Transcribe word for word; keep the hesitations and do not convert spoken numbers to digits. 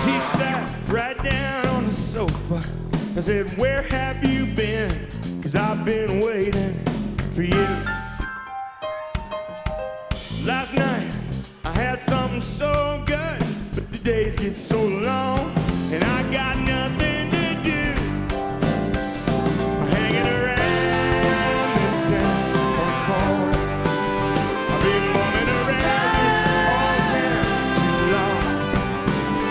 She sat right down on the sofa. I said, where have you been? Cause I've been waiting for you. Last night I had something so good, but the days get so long, and I